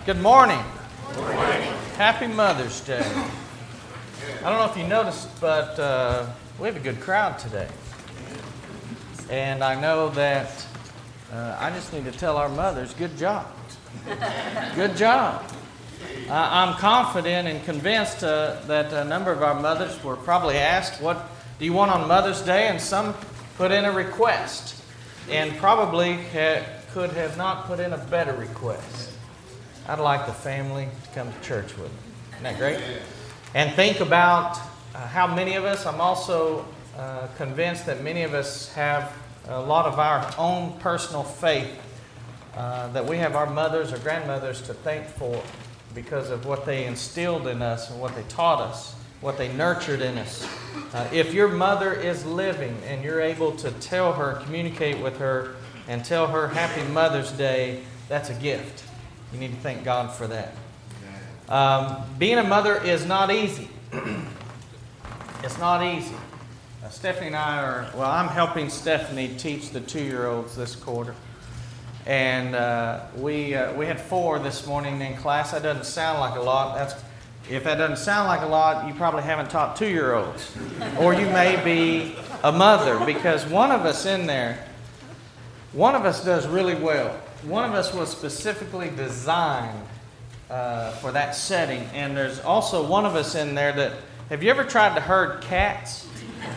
Good morning. Good morning. Happy Mother's Day. I don't know if you noticed, but we have a good crowd today. And I know that I just need to tell our mothers, good job. Good job. I'm confident and convinced that a number of our mothers were probably asked, what do you want on Mother's Day? And some put in a request and probably could have not put in a better request. I'd like the family to come to church with me. Isn't that great? And think about how many of us, I'm also convinced that many of us have a lot of our own personal faith that we have our mothers or grandmothers to thank for because of what they instilled in us and what they taught us, what they nurtured in us. If your mother is living and you're able to tell her, communicate with her, and tell her Happy Mother's Day, that's a gift. You need to thank God for that. Being a mother is not easy. It's not easy. Stephanie and I I'm helping Stephanie teach the 2-year-olds this quarter. And we had 4 this morning in class. That doesn't sound like a lot. If that doesn't sound like a lot, you probably haven't taught 2-year-olds. Or you may be a mother, because one of us in there, one of us does really well. One of us was specifically designed for that setting. And there's also one of us in there that, have you ever tried to herd cats?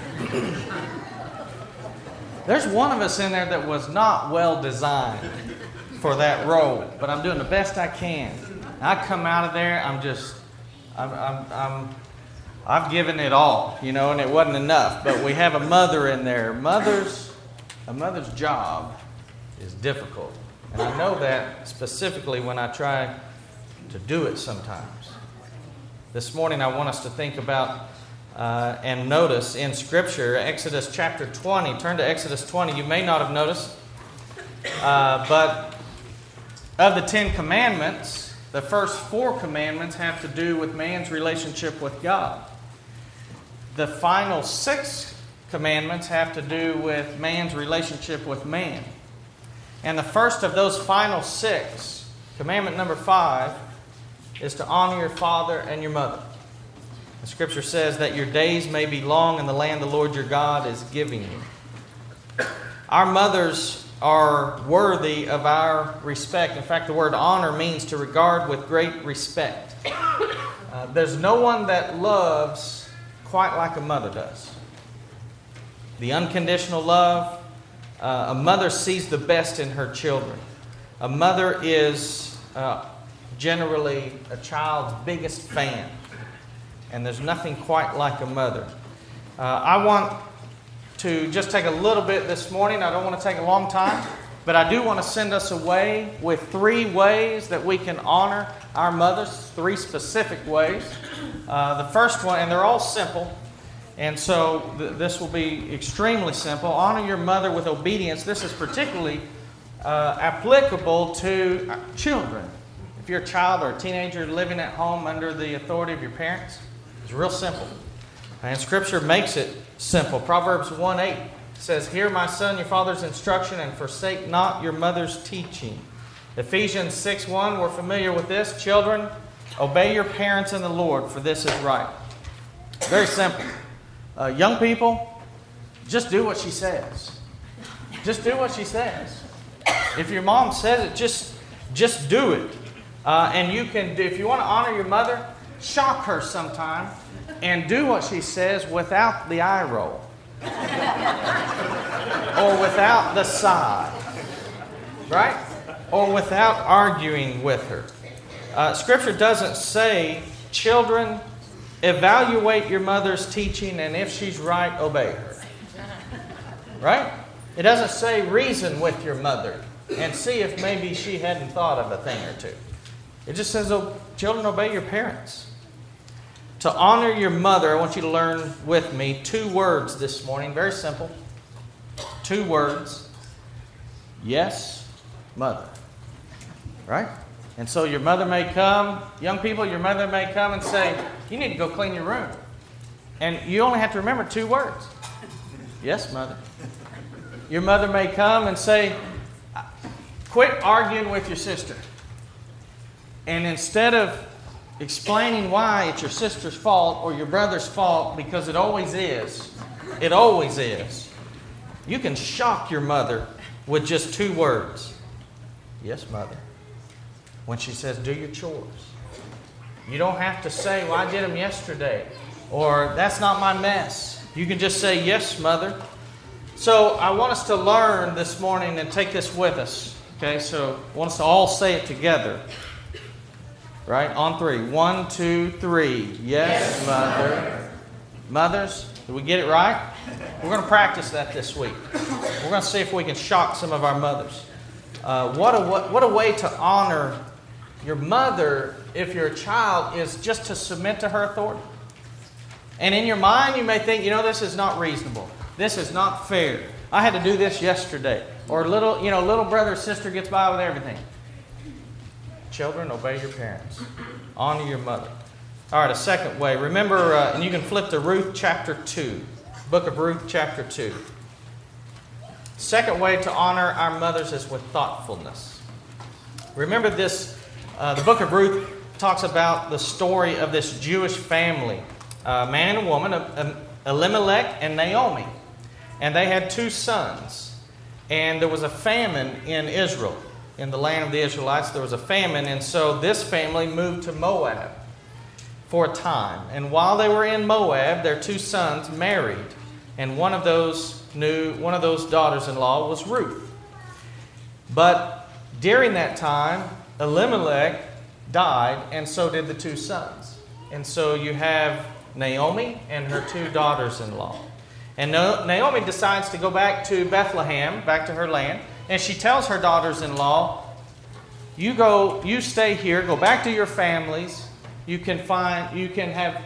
There's one of us in there that was not well designed for that role, but I'm doing the best I can. I come out of there, I've given it all, and it wasn't enough. But we have a mother in there. A mother's job is difficult. And I know that specifically when I try to do it sometimes. This morning I want us to think about and notice in Scripture, Exodus chapter 20. Turn to Exodus 20. You may not have noticed, but of the 10 commandments, the first 4 commandments have to do with man's relationship with God. The final 6 commandments have to do with man's relationship with man. And the first of those final 6, commandment number 5, is to honor your father and your mother. The Scripture says that your days may be long in the land the Lord your God is giving you. Our mothers are worthy of our respect. In fact, the word honor means to regard with great respect. There's no one that loves quite like a mother does. The unconditional love. A mother sees the best in her children. A mother is generally a child's biggest fan. And there's nothing quite like a mother. I want to just take a little bit this morning. I don't want to take a long time. But I do want to send us away with 3 ways that we can honor our mothers. 3 specific ways. The first one, and they're all simple. And so this will be extremely simple. Honor your mother with obedience. This is particularly applicable to children. If you're a child or a teenager living at home under the authority of your parents, it's real simple. And Scripture makes it simple. Proverbs 1:8 says, "Hear, my son, your father's instruction, and forsake not your mother's teaching." Ephesians 6:1, we're familiar with this. Children, obey your parents in the Lord, for this is right. Very simple. Young people, just do what she says. Just do what she says. If your mom says it, just do it. And you can do, if you want to honor your mother, shock her sometime and do what she says without the eye roll or without the sigh, right? Or without arguing with her. Scripture doesn't say, children, evaluate your mother's teaching, and if she's right, obey her. Right? It doesn't say reason with your mother and see if maybe she hadn't thought of a thing or two. It just says, children, obey your parents. To honor your mother, I want you to learn with me 2 words this morning. Very simple. 2 words. Yes, mother. Right? And so your mother may come, young people, your mother may come and say, you need to go clean your room. And you only have to remember 2 words. Yes, mother. Your mother may come and say, quit arguing with your sister. And instead of explaining why it's your sister's fault or your brother's fault, because it always is, you can shock your mother with just 2 words. Yes, Mother. When she says, do your chores. You don't have to say, well, I did them yesterday, or that's not my mess. You can just say, yes, Mother. So I want us to learn this morning and take this with us. Okay, so I want us to all say it together. Right? On 3. 1, 2, 3. Yes, Mother. Mothers, did we get it right? We're going to practice that this week. We're going to see if we can shock some of our mothers. What a way to honor your mother if you're a child is just to submit to her authority. And in your mind, you may think, this is not reasonable. This is not fair. I had to do this yesterday. Or little brother or sister gets by with everything. Children, obey your parents. Honor your mother. All right, a second way. Remember, and you can flip to Ruth chapter 2. Book of Ruth chapter 2. Second way to honor our mothers is with thoughtfulness. Remember this, the book of Ruth talks about the story of this Jewish family. A man and a woman, Elimelech and Naomi. And they had 2 sons. And there was a famine in Israel. In the land of the Israelites, there was a famine. And so this family moved to Moab for a time. And while they were in Moab, their 2 sons married. And one of those daughters-in-law was Ruth. But during that time, Elimelech died, and so did the 2 sons. And so you have Naomi and her 2 daughters-in-law. And Naomi decides to go back to Bethlehem, back to her land, and she tells her daughters-in-law, you stay here, go back to your families. You can have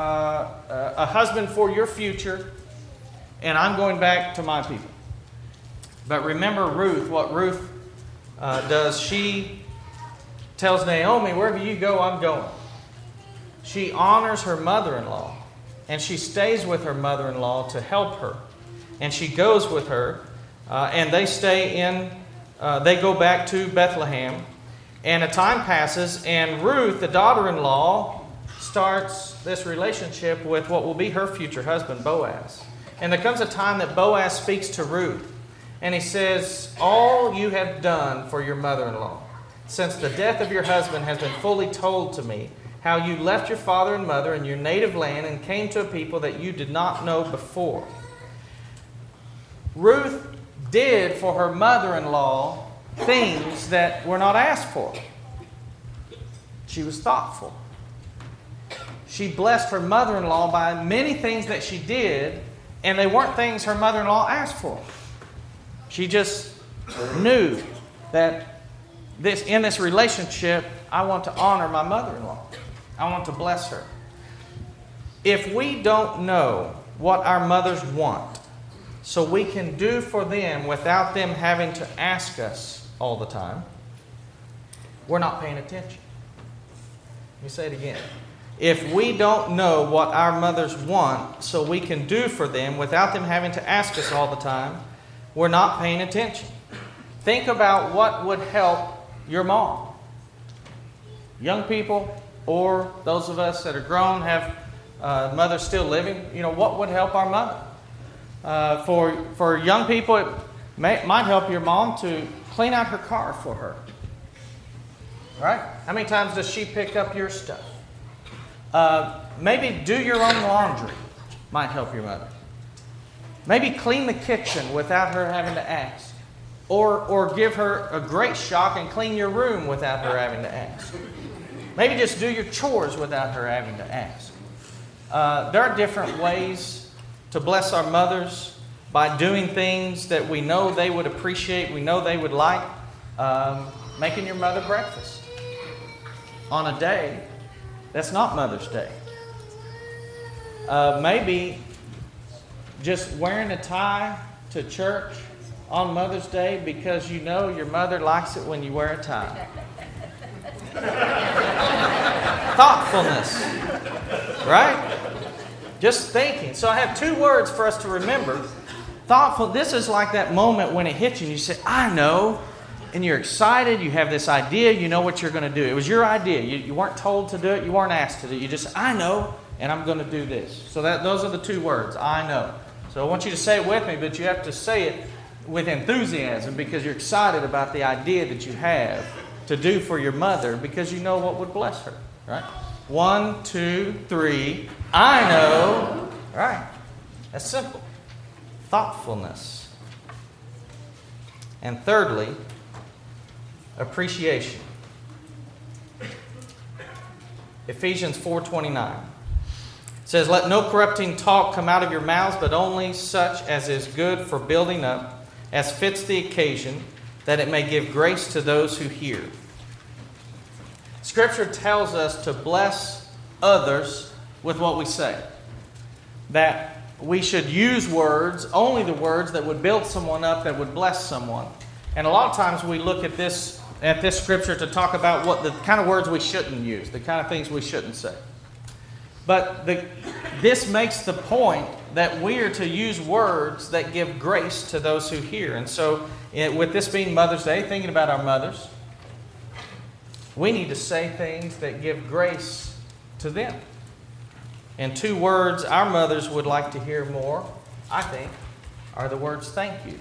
a husband for your future, and I'm going back to my people. But remember Ruth, what Ruth does, she tells Naomi, wherever you go, I'm going. She honors her mother-in-law, and she stays with her mother-in-law to help her. And she goes with her, and they go back to Bethlehem. And a time passes, and Ruth, the daughter-in-law, starts this relationship with what will be her future husband, Boaz. And there comes a time that Boaz speaks to Ruth, and he says, all you have done for your mother-in-law, since the death of your husband has been fully told to me, how you left your father and mother and your native land and came to a people that you did not know before. Ruth did for her mother-in-law things that were not asked for. She was thoughtful. She blessed her mother-in-law by many things that she did, and they weren't things her mother-in-law asked for. She just knew that in this relationship, I want to honor my mother-in-law. I want to bless her. If we don't know what our mothers want, so we can do for them without them having to ask us all the time, we're not paying attention. Let me say it again. If we don't know what our mothers want, so we can do for them without them having to ask us all the time, we're not paying attention. Think about what would help your mom. Young people, or those of us that are grown, have mothers still living, what would help our mother? For young people, it might help your mom to clean out her car for her. Right? How many times does she pick up your stuff? Maybe do your own laundry might help your mother. Maybe clean the kitchen without her having to ask. Or give her a great shock and clean your room without her having to ask. Maybe just do your chores without her having to ask. There are different ways to bless our mothers by doing things that we know they would appreciate, we know they would like. Making your mother breakfast on a day that's not Mother's Day. Maybe just wearing a tie to church on Mother's Day because you know your mother likes it when you wear a tie. Thoughtfulness, right? Just thinking. So I have 2 words for us to remember. Thoughtful. This is like that moment when it hits you. You say, I know. and you're excited. You have this idea. You know what you're going to do. It was your idea. You weren't told to do it. You weren't asked to do it. You just, I know, and I'm going to do this. So those are the two words, I know. So I want you to say it with me, but you have to say it with enthusiasm because you're excited about the idea that you have to do for your mother because you know what would bless her. Right? 1, 2, 3. I know. All right. That's simple. Thoughtfulness. And thirdly, appreciation. Ephesians 4:29 says, "Let no corrupting talk come out of your mouths, but only such as is good for building up, as fits the occasion, that it may give grace to those who hear." Scripture tells us to bless others with what we say. That we should use words, only the words that would build someone up, that would bless someone. And a lot of times we look at this scripture to talk about what the kind of words we shouldn't use, the kind of things we shouldn't say. But this makes the point that we are to use words that give grace to those who hear. And so, with this being Mother's Day, thinking about our mothers, we need to say things that give grace to them. And two words our mothers would like to hear more, I think, are the words thank you.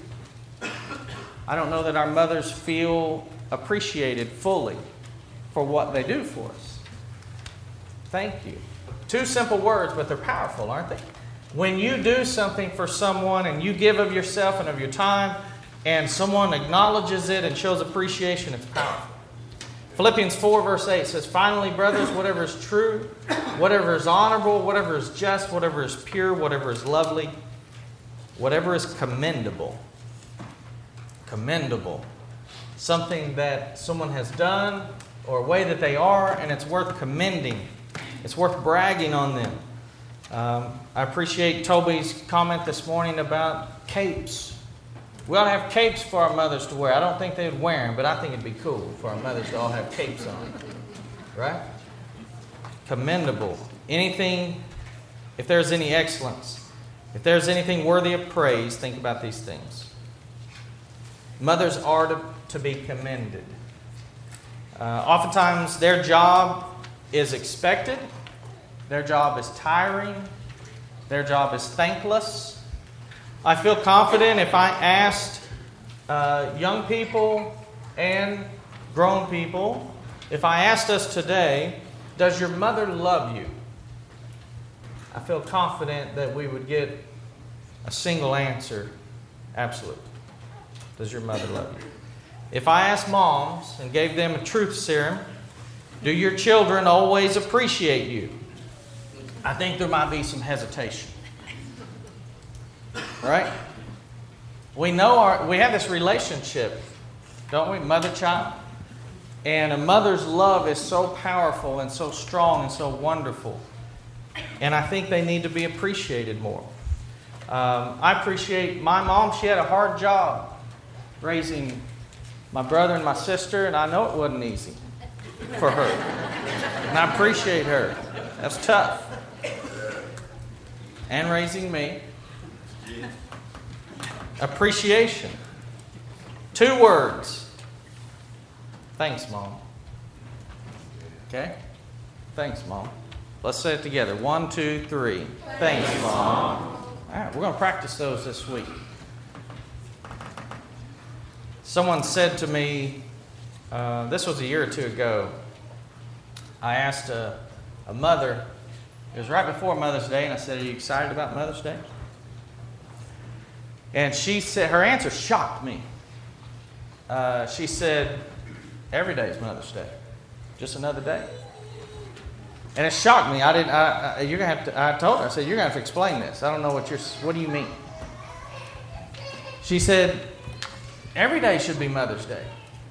I don't know that our mothers feel appreciated fully for what they do for us. Thank you. Two simple words, but they're powerful, aren't they? When you do something for someone and you give of yourself and of your time and someone acknowledges it and shows appreciation, it's powerful. Philippians 4 verse 8 says, "Finally, brothers, whatever is true, whatever is honorable, whatever is just, whatever is pure, whatever is lovely, whatever is commendable." Commendable. Something that someone has done or a way that they are, and it's worth commending. It's worth bragging on them. I appreciate Toby's comment this morning about capes. We ought to have capes for our mothers to wear. I don't think they would wear them, but I think it'd be cool for our mothers to all have capes on. Right? Commendable. Anything, if there's any excellence, if there's anything worthy of praise, think about these things. Mothers are to be commended. Oftentimes their job is expected. Their job is tiring. Their job is thankless. I feel confident if I asked young people and grown people, if I asked us today, does your mother love you? I feel confident that we would get a single answer, absolutely. Does your mother love you? If I asked moms and gave them a truth serum, do your children always appreciate you? I think there might be some hesitation. Right? We have this relationship, don't we? Mother-child. And a mother's love is so powerful and so strong and so wonderful. And I think they need to be appreciated more. I appreciate my mom. She had a hard job raising my brother and my sister, and I know it wasn't easy for her. And I appreciate her. That's tough. And raising me. Appreciation. 2 words. Thanks, Mom. Okay? Thanks, Mom. Let's say it together. 1, 2, 3. Thanks, Mom. All right, we're going to practice those this week. Someone said to me, this was a year or 2 ago, I asked a mother, it was right before Mother's Day, and I said, "Are you excited about Mother's Day?" And she said, her answer shocked me. She said, "Every day is Mother's Day, just another day." And it shocked me. You're gonna have to. I told her, I said, "You're gonna have to explain this. I don't know what do you mean?" She said, "Every day should be Mother's Day.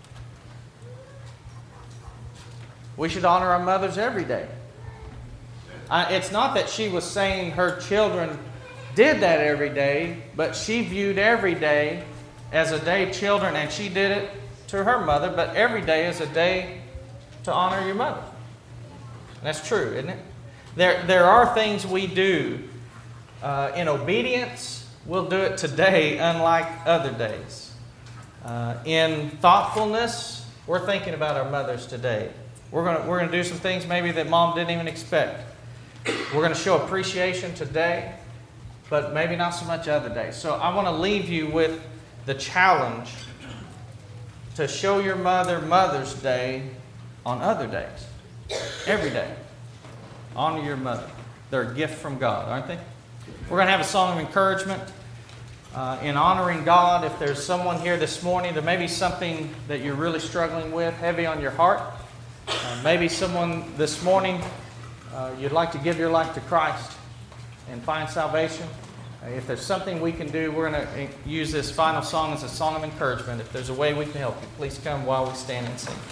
We should honor our mothers every day." It's not that she was saying her children did that every day, but she viewed every day as a day children, and she did it to her mother, but every day is a day to honor your mother. That's true, isn't it? There are things we do in obedience. We'll do it today unlike other days. In thoughtfulness, we're thinking about our mothers today. We're gonna do some things maybe that Mom didn't even expect. We're going to show appreciation today, but maybe not so much other days. So I want to leave you with the challenge to show your mother Mother's Day on other days. Every day. Honor your mother. They're a gift from God, aren't they? We're going to have a song of encouragement in honoring God. If there's someone here this morning, there may be something that you're really struggling with, heavy on your heart. Maybe someone this morning, you'd like to give your life to Christ and find salvation. If there's something we can do, we're going to use this final song as a song of encouragement. If there's a way we can help you, please come while we stand and sing.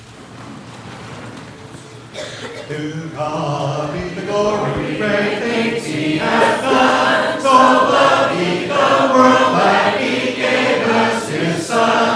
To God be the glory, great things He has done. So loved He the world that He gave us His Son.